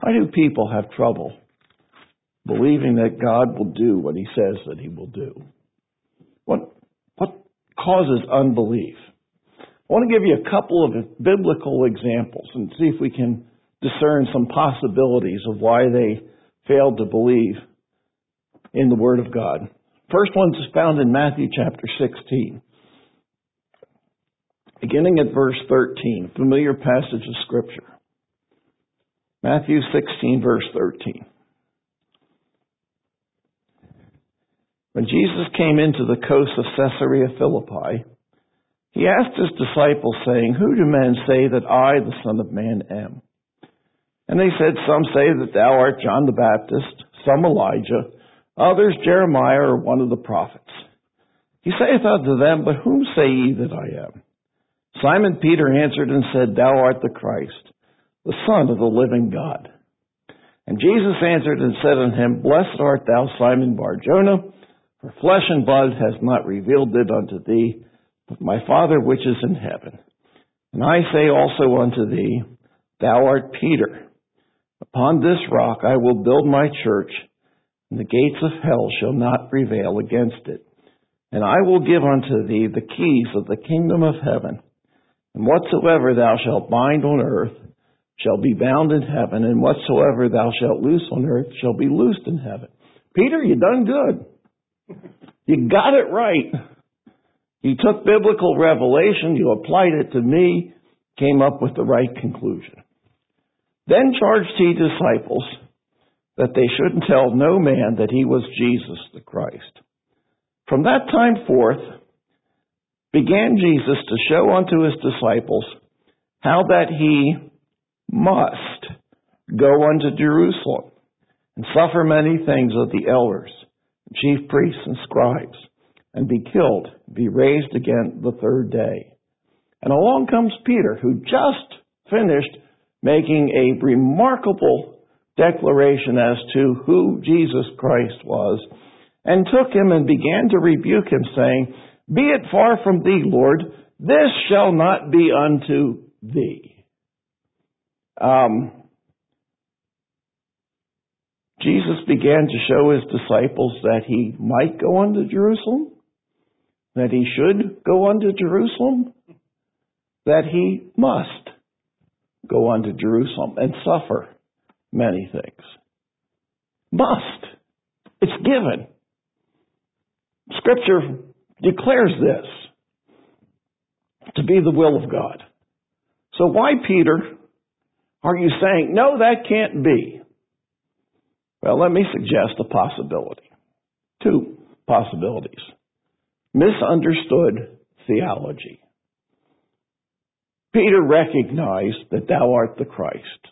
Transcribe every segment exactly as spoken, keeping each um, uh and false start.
Why do people have trouble believing that God will do what he says that he will do? What, what causes unbelief? I want to give you a couple of biblical examples and see if we can discern some possibilities of why they failed to believe in the Word of God. First one is found in Matthew chapter sixteen. Beginning at verse thirteen, a familiar passage of Scripture. Matthew sixteen, verse thirteen. When Jesus came into the coast of Caesarea Philippi, he asked his disciples, saying, "Who do men say that I, the Son of Man, am?" And they said, "Some say that thou art John the Baptist, some Elijah, others Jeremiah or one of the prophets." He saith unto them, "But whom say ye that I am?" Simon Peter answered and said, "Thou art the Christ, the Son of the living God." And Jesus answered and said unto him, "Blessed art thou, Simon Bar-Jonah, for flesh and blood has not revealed it unto thee, but my Father which is in heaven. And I say also unto thee, thou art Peter. Upon this rock I will build my church, and the gates of hell shall not prevail against it. And I will give unto thee the keys of the kingdom of heaven. And whatsoever thou shalt bind on earth shall be bound in heaven, and whatsoever thou shalt loose on earth shall be loosed in heaven." Peter, you done good. You got it right. You took biblical revelation, you applied it to me, came up with the right conclusion. Then charged he disciples that they shouldn't tell no man that he was Jesus the Christ. From that time forth began Jesus to show unto his disciples how that he must go unto Jerusalem and suffer many things of the elders, chief priests and scribes, and be killed, be raised again the third day. And along comes Peter, who just finished making a remarkable declaration as to who Jesus Christ was, and took him and began to rebuke him, saying, "Be it far from thee, Lord, this shall not be unto thee." Um, Jesus began to show his disciples that he might go unto Jerusalem, that he should go unto Jerusalem, that he must go unto Jerusalem and suffer many things. Must. It's given. Scripture declares this to be the will of God. So why, Peter, are you saying, no, that can't be? Well, let me suggest a possibility. Two possibilities. Misunderstood theology. Peter recognized that thou art the Christ,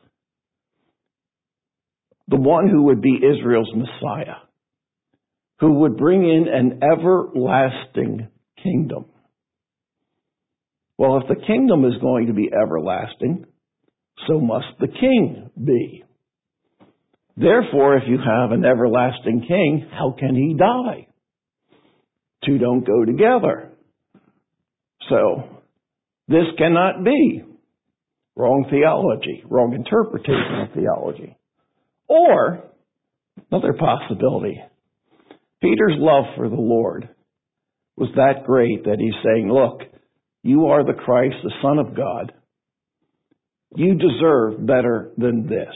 the one who would be Israel's Messiah, who would bring in an everlasting kingdom. Well, if the kingdom is going to be everlasting, so must the king be. Therefore, if you have an everlasting king, how can he die? Two don't go together. So, this cannot be. Wrong theology, wrong interpretation of theology. Or, another possibility, Peter's love for the Lord was that great that he's saying, look, you are the Christ, the Son of God. You deserve better than this.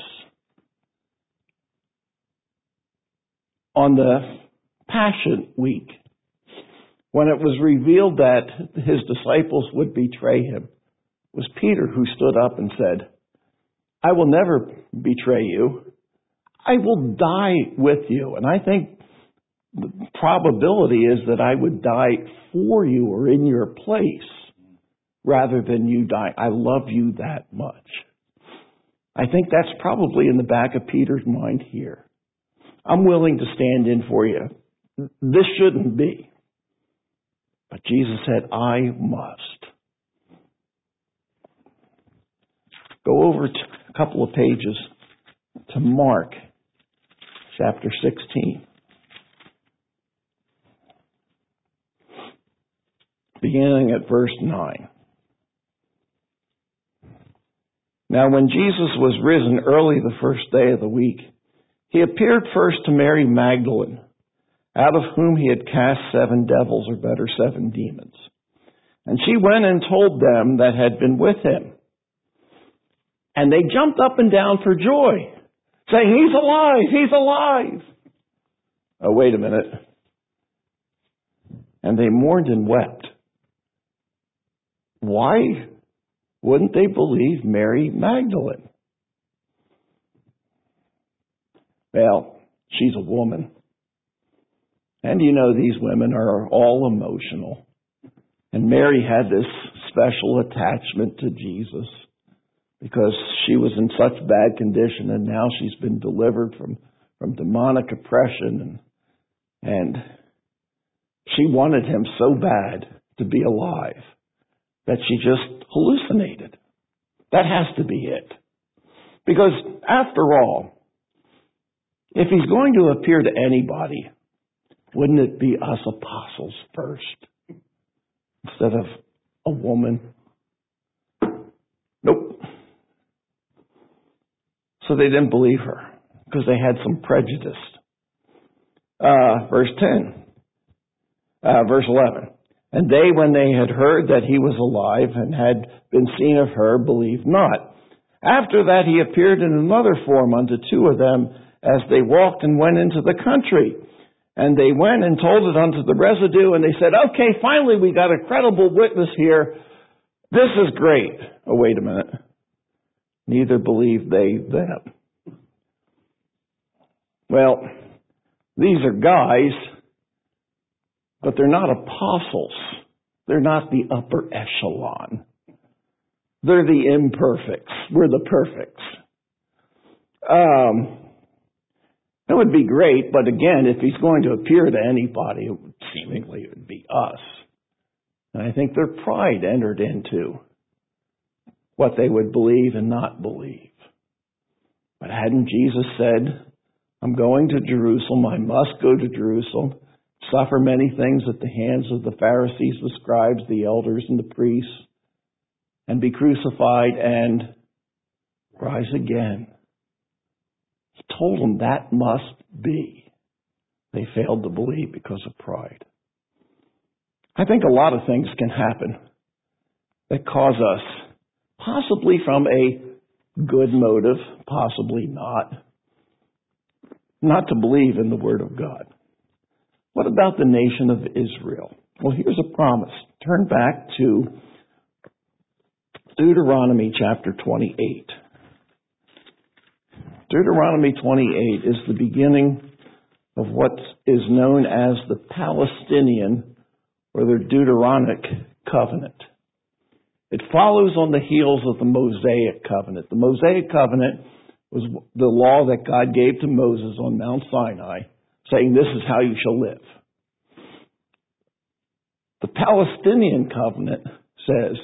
On the Passion Week, when it was revealed that his disciples would betray him, it was Peter who stood up and said, I will never betray you. I will die with you. And I think the probability is that I would die for you or in your place rather than you die. I love you that much. I think that's probably in the back of Peter's mind here. I'm willing to stand in for you. This shouldn't be. But Jesus said, I must. Go over to a couple of pages to Mark chapter sixteen. Beginning at verse nine. Now when Jesus was risen early the first day of the week, he appeared first to Mary Magdalene, out of whom he had cast seven devils, or better, seven demons. And she went and told them that had been with him. And they jumped up and down for joy, saying, "He's alive! He's alive!" Oh, wait a minute. And they mourned and wept. Why wouldn't they believe Mary Magdalene? Well, she's a woman. And you know these women are all emotional. And Mary had this special attachment to Jesus because she was in such bad condition, and now she's been delivered from, from demonic oppression. And, and she wanted him so bad to be alive that she just hallucinated. That has to be it. Because after all, if he's going to appear to anybody, wouldn't it be us apostles first instead of a woman? Nope. So they didn't believe her because they had some prejudice. Uh, verse ten. Uh, verse eleven. And they, when they had heard that he was alive and had been seen of her, believed not. After that he appeared in another form unto two of them as they walked and went into the country. And they went and told it unto the residue, and they said, "Okay, finally we got a credible witness here. This is great." Oh, wait a minute. Neither believed they them. Well, these are guys, but they're not apostles. They're not the upper echelon. They're the imperfects. We're the perfects. Um, it would be great, but again, if he's going to appear to anybody, it would, seemingly it would be us. And I think their pride entered into what they would believe and not believe. But hadn't Jesus said, "I'm going to Jerusalem, I must go to Jerusalem, suffer many things at the hands of the Pharisees, the scribes, the elders, and the priests, and be crucified and rise again"? He told them that must be. They failed to believe because of pride. I think a lot of things can happen that cause us, possibly from a good motive, possibly not, not to believe in the Word of God. What about the nation of Israel? Well, here's a promise. Turn back to Deuteronomy chapter twenty-eight. Deuteronomy twenty-eight is the beginning of what is known as the Palestinian or the Deuteronic covenant. It follows on the heels of the Mosaic covenant. The Mosaic covenant was the law that God gave to Moses on Mount Sinai, saying, "This is how you shall live." The Palestinian covenant says,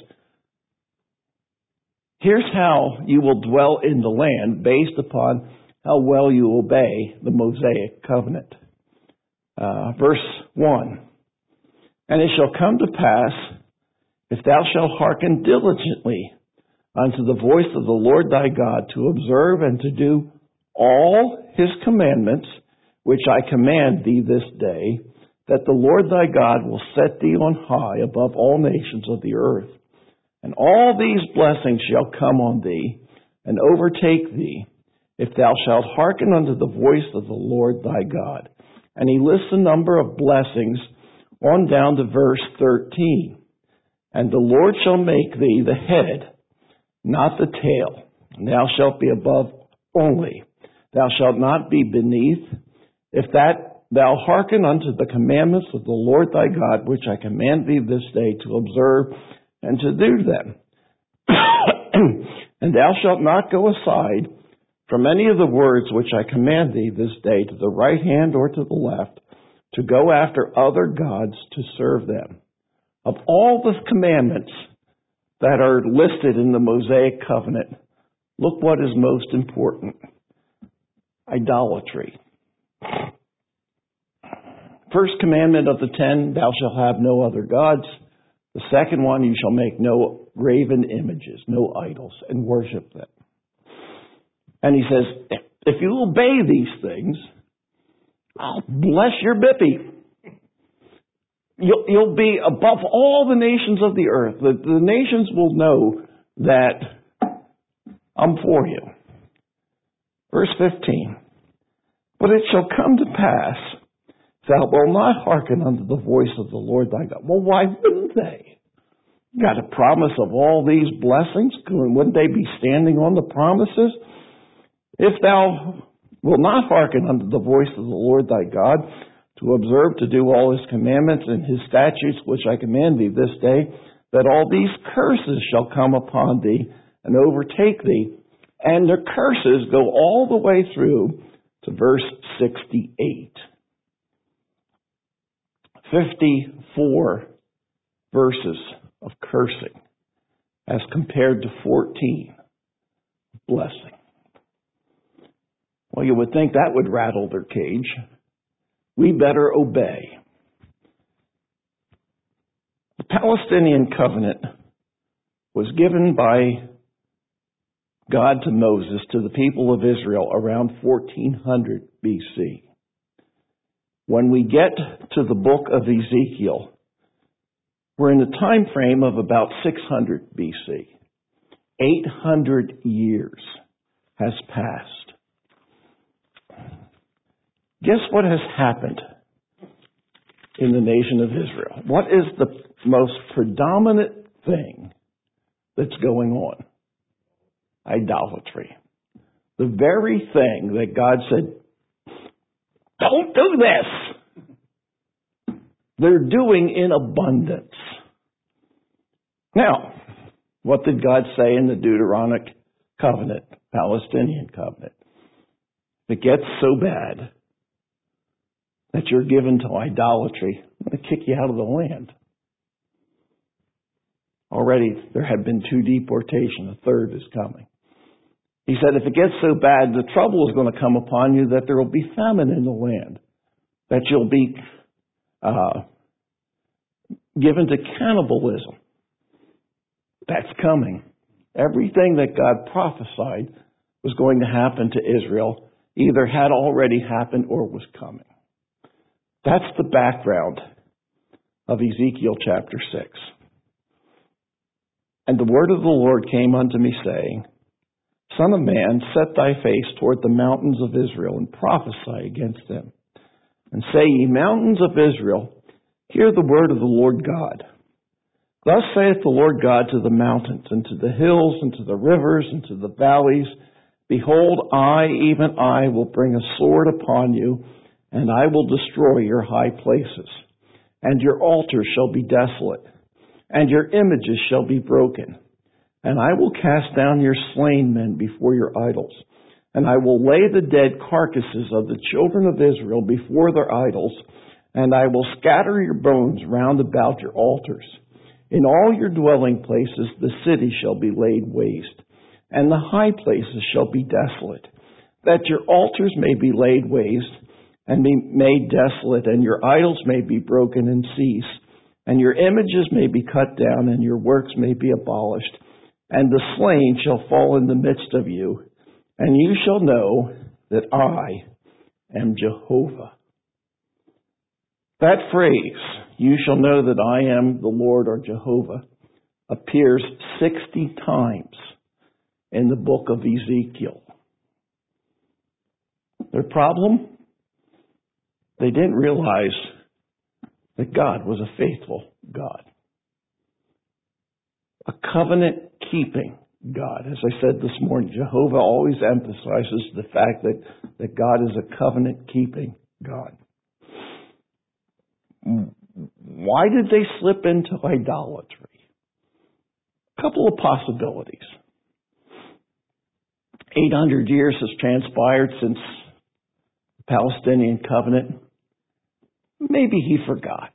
"Here's how you will dwell in the land based upon how well you obey the Mosaic covenant." Uh, verse one, "And it shall come to pass, if thou shalt hearken diligently unto the voice of the Lord thy God, to observe and to do all his commandments, which I command thee this day, that the Lord thy God will set thee on high above all nations of the earth. And all these blessings shall come on thee and overtake thee, if thou shalt hearken unto the voice of the Lord thy God." And he lists a number of blessings on down to verse thirteen. "And the Lord shall make thee the head, not the tail. And thou shalt be above only. Thou shalt not be beneath. If that thou hearken unto the commandments of the Lord thy God, which I command thee this day to observe and to do them. And thou shalt not go aside from any of the words which I command thee this day to the right hand or to the left, to go after other gods to serve them." Of all the commandments that are listed in the Mosaic covenant, look what is most important. Idolatry. First commandment of the ten, "Thou shalt have no other gods." The second one, "You shall make no graven images, no idols, and worship them. And he says, if you obey these things, I'll bless your bippy. You'll, you'll be above all the nations of the earth. The, the nations will know that I'm for you. Verse fifteen. But it shall come to pass, thou wilt not hearken unto the voice of the Lord thy God. Well, why wouldn't they? Got a promise of all these blessings. Wouldn't they be standing on the promises? If thou wilt not hearken unto the voice of the Lord thy God, to observe to do all his commandments and his statutes which I command thee this day, that all these curses shall come upon thee and overtake thee. And the curses go all the way through to verse sixty-eight. fifty-four verses of cursing as compared to fourteen blessing. Well, you would think that would rattle their cage. We better obey. The Palestinian covenant was given by God to Moses, to the people of Israel, around fourteen hundred B C. When we get to the book of Ezekiel, we're in the time frame of about six hundred B C. eight hundred years has passed. Guess what has happened in the nation of Israel? What is the most predominant thing that's going on? Idolatry. The very thing that God said, don't do this. They're doing in abundance. Now, what did God say in the Deuteronomic covenant, Palestinian covenant? If it gets so bad that you're given to idolatry, I'm going to kick you out of the land. Already there have been two deportations. A third is coming. He said, if it gets so bad, the trouble is going to come upon you that there will be famine in the land, that you'll be uh, given to cannibalism. That's coming. Everything that God prophesied was going to happen to Israel either had already happened or was coming. That's the background of Ezekiel chapter six. And the word of the Lord came unto me, saying, Son of man, set thy face toward the mountains of Israel, and prophesy against them. And say, Ye mountains of Israel, hear the word of the Lord God. Thus saith the Lord God to the mountains, and to the hills, and to the rivers, and to the valleys, Behold, I, even I, will bring a sword upon you, and I will destroy your high places. And your altars shall be desolate, and your images shall be broken. And I will cast down your slain men before your idols. And I will lay the dead carcasses of the children of Israel before their idols. And I will scatter your bones round about your altars. In all your dwelling places the city shall be laid waste, and the high places shall be desolate, that your altars may be laid waste, and be made desolate, and your idols may be broken and cease, and your images may be cut down, and your works may be abolished, and the slain shall fall in the midst of you, and you shall know that I am Jehovah. That phrase, you shall know that I am the Lord or Jehovah, appears sixty times in the book of Ezekiel. Their problem? They didn't realize that God was a faithful God. A covenant-keeping God. As I said this morning, Jehovah always emphasizes the fact that, that God is a covenant-keeping God. Why did they slip into idolatry? A couple of possibilities. eight hundred years has transpired since the Palestinian covenant. Maybe he forgot.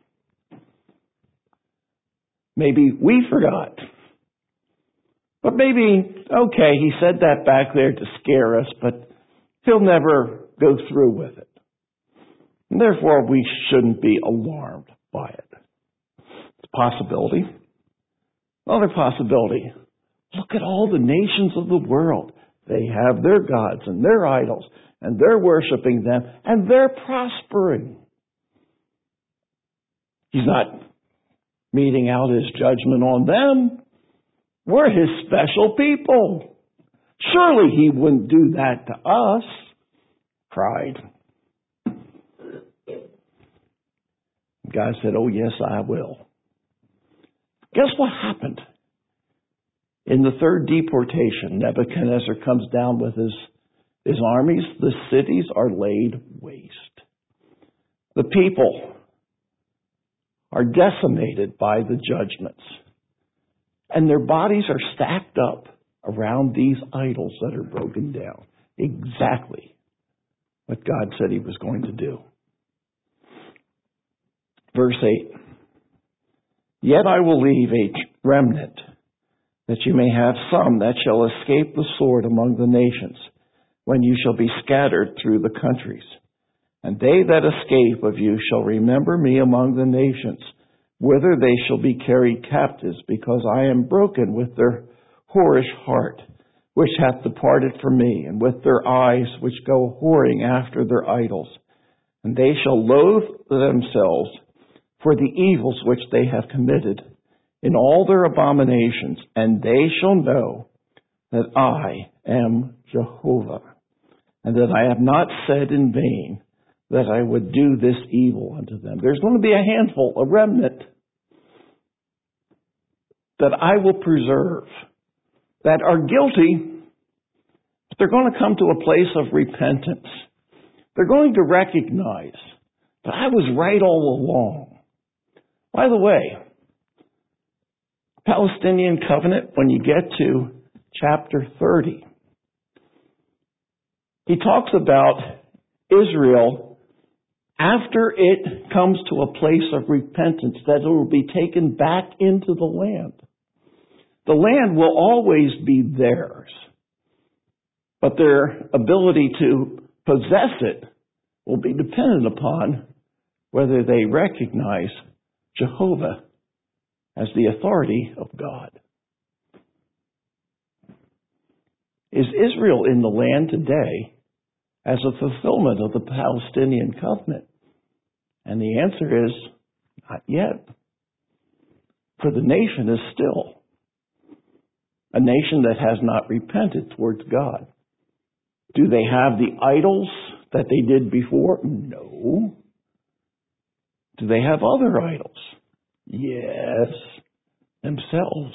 Maybe we forgot. But maybe, okay, he said that back there to scare us, but he'll never go through with it. And therefore, we shouldn't be alarmed by it. It's a possibility. Another possibility. Look at all the nations of the world. They have their gods and their idols, and they're worshiping them, and they're prospering. He's not meting out his judgment on them. We're his special people. Surely he wouldn't do that to us. Pride. God said, oh yes, I will. Guess what happened? In the third deportation, Nebuchadnezzar comes down with his, his armies. The cities are laid waste. The people are decimated by the judgments. And their bodies are stacked up around these idols that are broken down. Exactly what God said he was going to do. Verse eight. Yet I will leave a remnant, that you may have some that shall escape the sword among the nations, when you shall be scattered through the countries. And they that escape of you shall remember me among the nations, whither they shall be carried captives, because I am broken with their whorish heart, which hath departed from me, and with their eyes which go whoring after their idols. And they shall loathe themselves for the evils which they have committed in all their abominations, and they shall know that I am Jehovah, and that I have not said in vain that I would do this evil unto them. There's going to be a handful, a remnant, that I will preserve, that are guilty, but they're going to come to a place of repentance. They're going to recognize that I was right all along. By the way, Palestinian covenant, when you get to chapter thirty, he talks about Israel after it comes to a place of repentance, that it will be taken back into the land. The land will always be theirs, but their ability to possess it will be dependent upon whether they recognize Jehovah as the authority of God. Is Israel in the land today as a fulfillment of the Palestinian covenant? And the answer is, not yet. For the nation is still a nation that has not repented towards God. Do they have the idols that they did before? No. Do they have other idols? Yes. Themselves.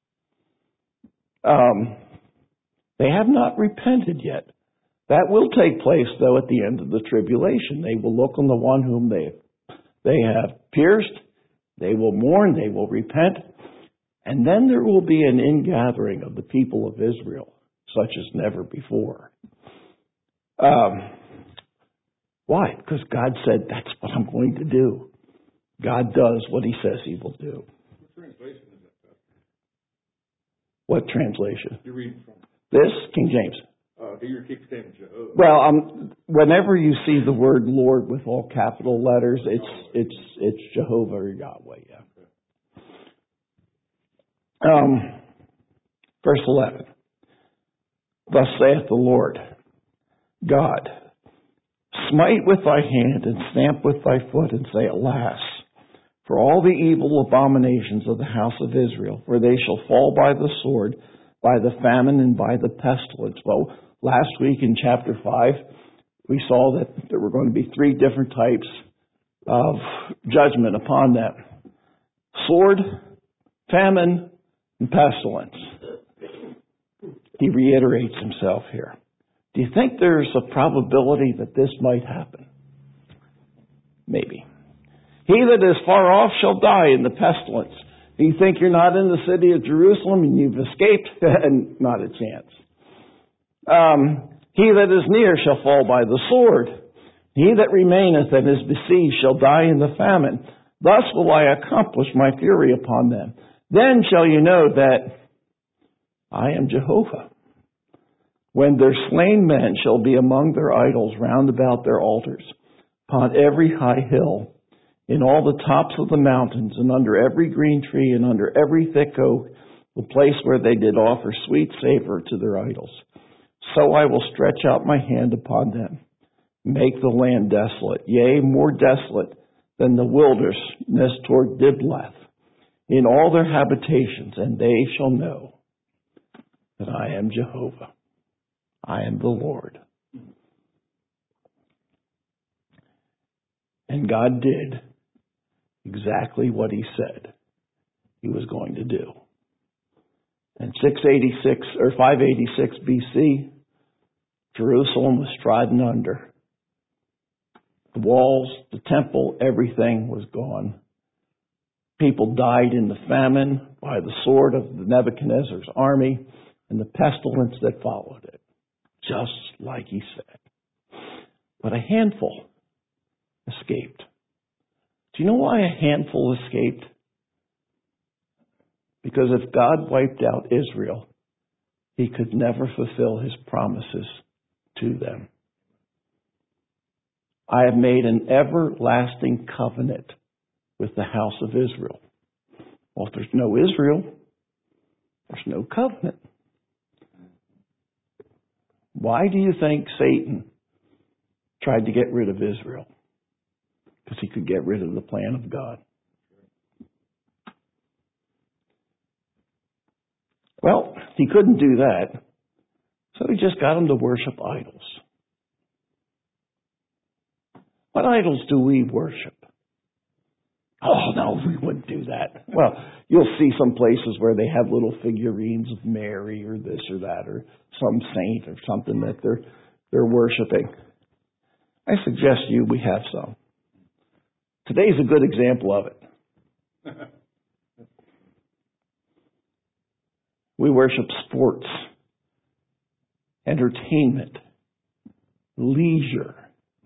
Um, they have not repented yet. That will take place, though, at the end of the tribulation. They will look on the one whom they, they have pierced. They will mourn. They will repent. And then there will be an ingathering of the people of Israel, such as never before. Um, why? Because God said, that's what I'm going to do. God does what he says he will do. What translation is that? What translation? You're reading from? This, King James. Uh, here keeps saying Jehovah. Well, um, whenever you see the word Lord with all capital letters, it's it's it's Jehovah or Yahweh. Yeah. Um, verse eleven. Thus saith the Lord God, smite with thy hand and stamp with thy foot and say, alas, for all the evil abominations of the house of Israel, for they shall fall by the sword, by the famine, and by the pestilence. Well, last week in chapter five, we saw that there were going to be three different types of judgment upon them. Sword, famine, and pestilence. He reiterates himself here. Do you think there's a probability that this might happen? Maybe. He that is far off shall die in the pestilence. Do you think you're not in the city of Jerusalem and you've escaped? And not a chance. Um, he that is near shall fall by the sword. He that remaineth and is besieged shall die in the famine. Thus will I accomplish my fury upon them. Then shall you know that I am Jehovah. When their slain men shall be among their idols round about their altars, upon every high hill, In all the tops of the mountains, and under every green tree, and under every thick oak, the place where they did offer sweet savor to their idols. So I will stretch out my hand upon them, make the land desolate, yea, more desolate than the wilderness toward Diblath, in all their habitations, and they shall know that I am Jehovah. I am the Lord. And God did exactly what He said He was going to do. In six eighty-six or five eighty-six B C, Jerusalem was trodden under. The walls, the temple, everything was gone. People died in the famine by the sword of Nebuchadnezzar's army and the pestilence that followed it, just like He said. But a handful escaped. Do you know why a handful escaped? Because if God wiped out Israel, He could never fulfill His promises to them. I have made an everlasting covenant with the house of Israel. Well, if there's no Israel, there's no covenant. Why do you think Satan tried to get rid of Israel? Because he could get rid of the plan of God. Well, he couldn't do that, so he just got them to worship idols. What idols do we worship? Oh, no, we wouldn't do that. Well, you'll see some places where they have little figurines of Mary or this or that or some saint or something that they're they're worshiping. I suggest to you we have some. Today's a good example of it. We worship sports, entertainment, leisure.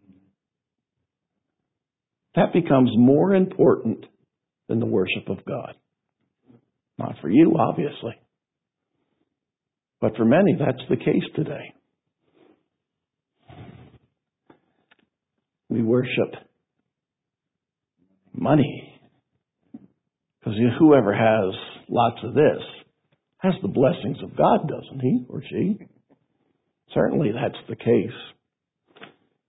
That becomes more important than the worship of God. Not for you, obviously. But for many, that's the case today. We worship money. Because whoever has lots of this has the blessings of God, doesn't he or she? Certainly that's the case.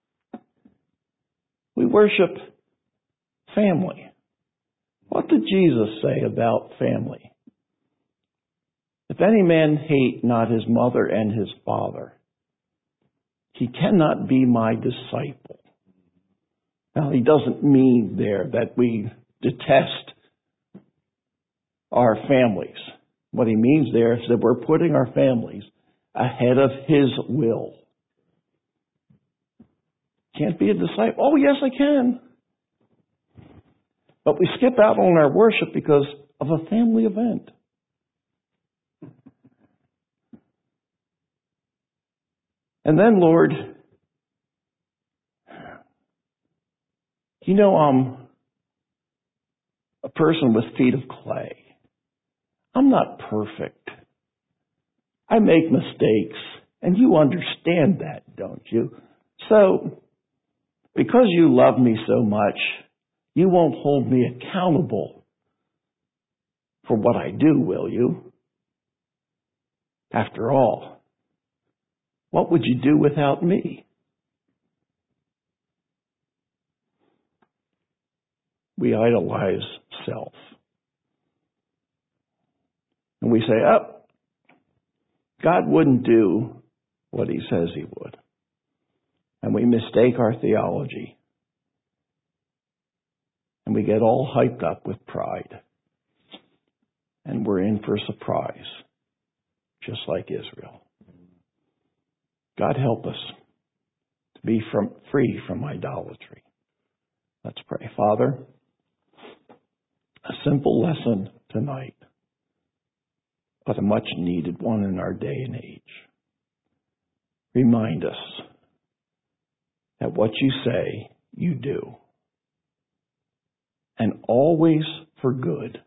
We worship family. What did Jesus say about family? If any man hate not his mother and his father, he cannot be my disciple. Now, he doesn't mean there that we detest our families. What he means there is that we're putting our families ahead of his will. Can't be a disciple. Oh, yes, I can. But we skip out on our worship because of a family event. And then, Lord, you know I'm a person with feet of clay. I'm not perfect. I make mistakes, and you understand that, don't you? So, because you love me so much, you won't hold me accountable for what I do, will you? After all, what would you do without me? We idolize self. And we say, oh, God wouldn't do what He says He would. And we mistake our theology. And we get all hyped up with pride. And we're in for a surprise, just like Israel. God help us to be from, free from idolatry. Let's pray. Father, a simple lesson tonight, but a much needed one in our day and age. Remind us that what you say, you do. And always for good,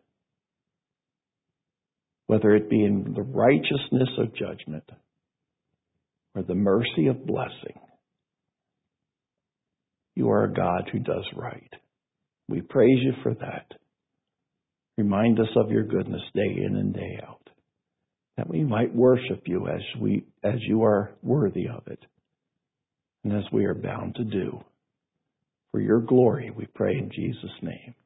whether it be in the righteousness of judgment or the mercy of blessing. You are a God who does right. We praise you for that. Remind us of your goodness day in and day out, that we might worship you as we as you are worthy of it, and as we are bound to do. For your glory, we pray in Jesus' name.